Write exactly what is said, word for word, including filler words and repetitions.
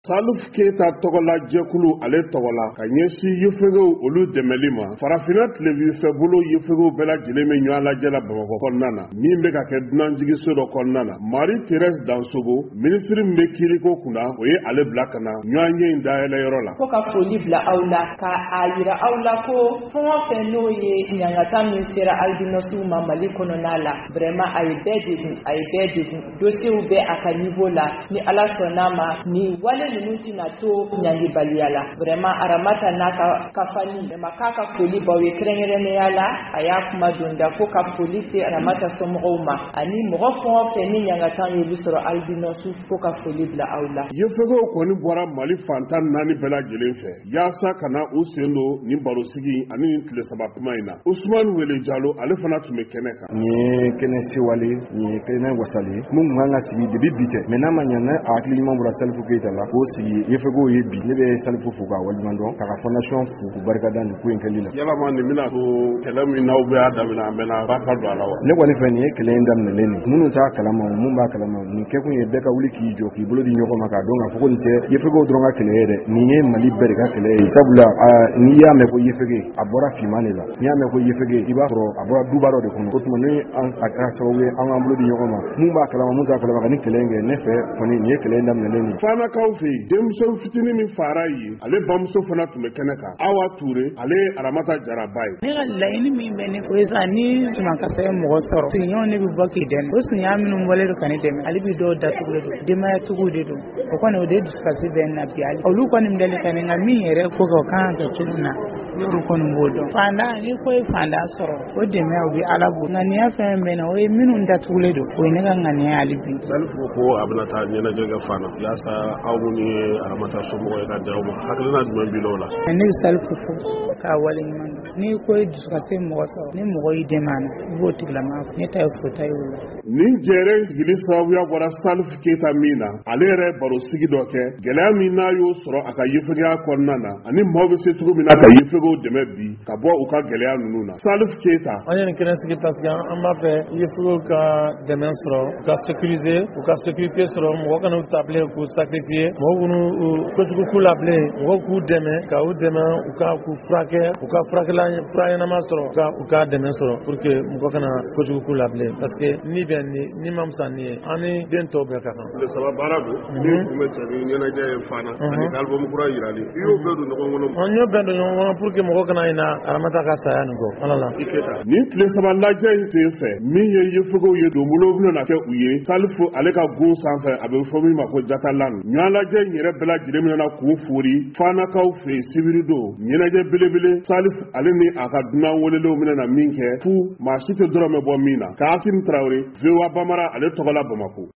Salif Keita tɔgɔla jɛkulu ale tɔgɔla ka ɲɛsin yefegew olu dɛmɛli ma farafina tilebinfɛ bolo yefegew bɛɛ lajɛlen bɛ ɲɔgɔn lajɛla Bamakɔ kɔnɔna na min bɛ ka kɛ dunanjigiso dɔ kɔnɔna na Marie Thérèse Dansogo minisiri min bɛ kiiriko kunna o ye ale bila ka na ɲɔgɔn ɲɛ in dayɛlɛ yɔrɔ la ko ka foli bila aw la ka a yira aw la ko fɛn o fɛn n'o ye ɲangata min sera albinosiw ma Mali kɔnɔna la vraiment a ye bɛɛ degun a ye bɛɛ degun dossiew bɛ a ka niveau la ni Ala sɔnn'a ma ni wale ninnu tɛna to ɲangibaliya la vraiment Aramata n'a ka kafali vraiment k'a ka foli baw ye kɛrɛnkɛrɛnnenya la a y'a kuma donda ko ka foli se Aramata somɔgɔw ma ani mɔgɔ fɛn o fɛn ni ɲangata y'olu sɔrɔ albinosiw ko ka foli bila aw la. Yefegew kɔni bɔra Mali fantan naani bɛɛ lajɛlen fɛ yaasa ka na u sen don ni barosigi ani ni tile saba kuma in na Usman Wele Jalo ale fana tun bɛ kɛnɛ kan. Ni ye kɛnɛ sewale ni ye kɛnɛ wasale mun kan ka sigi debi bi tɛ mais n'a ma ɲɛ ne hakili ɲuman bɔra Salif Keita la k'o sigi Yefegew ye bi ne bɛ Salif fo k'a waleɲuman dɔn k'a ka fondation fo k'u barikada nin ko in kɛli la. Yalama nin bɛna to kɛlɛ min n'aw bɛ y'a daminɛ a mɛnna ba ka don a la wa. Ne kɔni fɛ nin ye kɛlɛ in daminɛlen nin minnu t'a kalama mun b'a kalama nin kɛkun ye bɛɛ ka wuli k'i jɔ k'i bolo di ɲɔgɔn ma k'a dɔn k'a fɔ ko nin tɛ Yefegew dɔrɔn ka kɛlɛ ye dɛ nin ye Mali bɛɛ de ka kɛlɛ ye sabula n'i y'a mɛn ko Yefege a bɔra finman de la n'i y'a mɛn ko Yefege i b'a sɔrɔ a bɔra duba dɔ de kɔnɔ o tuma ni a kɛra sababu ye an k'an bolo di ɲɔgɔn ma mun b'a kalama mun t'a kalama ka ni kɛlɛ in kɛ ne fɛ kɔni nin ye kɛlɛ in daminɛlen nin. Fanakaw fɛ yen denmuso fitinin min fara ye ale bamuso fana tun bɛ kɛnɛ kan Awa Ture ale ye Aramata Jaraba ye. Ne ka laɲini min bɛ ne o ye sa ni Sumankasa ye mɔgɔ sɔrɔ sigiɲɔgɔn ne bɛ bɔ k'i dɛmɛ o sigiɲɔgɔn minnu bɔlen don ka ne dɛmɛ ale bɛ dɔw datugu de don denbaya tugu de don o kɔni o de ye dusukasi bɛ na bi ale olu kɔni deli ka ne nka min yɛrɛ ko kɛ o kan ka kɛ cogo min na olu kɔni b'o dɔn fandan ni ko ye fandan sɔrɔ o dɛmɛ o bɛ Ala bolo ŋaniya fɛn bɛ na o ye minnu datugulen don o ye ne ka ŋaniya hali bi. Salif ko a bɛna taa ɲɛnajɛ kɛ fana yaasa aw minnu ye Aramata somɔgɔw ye ka di aw ma hakilina jumɛn b'i la o la. Ne bɛ Salif fo k'a waleɲuman dɔn ni ko ye dusukasi mɔgɔ sɔrɔ ni mɔgɔ y'i dɛmɛ a na i b'o tigilama fo ne ta ye fota ye o la. Nin jɛrɛ sigili sababuya bɔra Salif Keita min na ale yɛrɛ baro sigi dɔ kɛ gɛlɛya min n'a y'o sɔrɔ a ka yefegeya kɔnɔna na ani maaw bɛ se cogo min na ka yefegew dɛmɛ bi ka bɔ u ka gɛlɛya ninnu na. Salif Keita an ye nin kɛnɛ sigi parce que an b'a fɛ yefegew ka dɛmɛ sɔrɔ u ka sécuriser u ka sécurité sɔrɔ mɔgɔ kana u ta bilen k'u sacrifier mɔgɔ k'u kojugu k'u la bilen mɔgɔ k'u dɛmɛ ka u dɛmɛ u ka k'u furakɛ u ka furakɛla fura ɲɛnama sɔrɔ ka u ka dɛmɛ sɔrɔ pour que mɔgɔ kana kojugu k'u la bilen parce que ni bɛ ni ni ma fisa ni ye an ni den tɔw bɛɛ ka kan. Le saba baara don min kun bɛ cɛ ni ɲɛnajɛ ye fana ani album kura yirali i y'o bɛɛ don ɲɔgɔn kɔnɔ. an y'o bɛɛ don ɲɔgɔn kɔnɔ pour que mɔgɔ kana ɲina Aramata ka saya nin kɔ ala la. Nin tile saba lajɛ in sen fɛ min ye yefegew ye don bolo bɛna kɛ u ye Salif ale ka gun sanfɛ a bɛ fɔ min ma ko Jatalan ɲɔgɔn lajɛ in yɛrɛ bɛɛ lajɛlen min na k'u fori fanakaw fɛ sibiri don ɲɛnajɛ belebele Salif ale ni a ka dunan welelenw bɛna min kɛ fu maa si tɛ dɔrɔmɛ bɔ min na Kasim Traoré V O A Bamara ale tɔgɔla Bamakɔ.